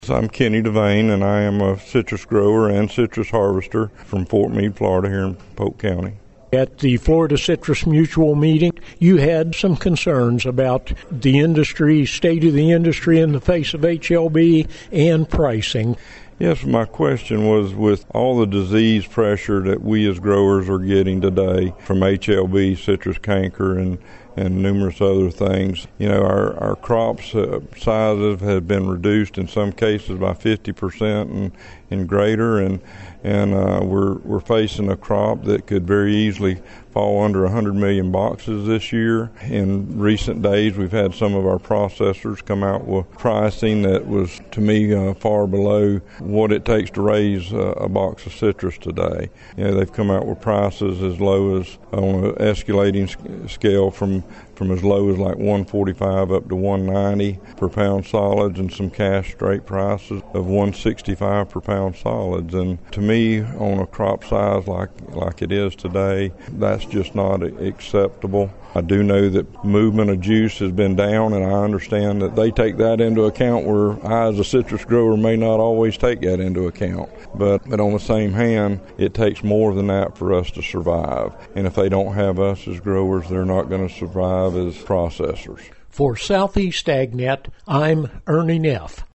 I'm Kenny Devane, and I am a citrus grower and citrus harvester from Fort Meade, Florida, here in Polk County. At the Florida Citrus Mutual meeting, you had some concerns about the industry, state of the industry in the face of HLB and pricing. Yes, my question was, with all the disease pressure that we as growers are getting today from HLB, citrus canker, and numerous other things, our crops sizes have been reduced in some cases by 50% and greater, and we're facing a crop that could very easily fall under 100 million boxes this year. In recent days, we've had some of our processors come out with pricing that was, to me, far below what it takes to raise a box of citrus today. They've come out with prices as low as, on an escalating scale, from as low as like $145 up to $190 per pound solids, and some cash straight prices of $165 per pound solids. And to me, on a crop size like it is today, that's just not acceptable. I do know that movement of juice has been down, and I understand that they take that into account, where I as a citrus grower may not always take that into account. But on the same hand, it takes more than that for us to survive. And if they don't have us as growers, they're not going to survive as processors. For Southeast AgNet, I'm Ernie Neff.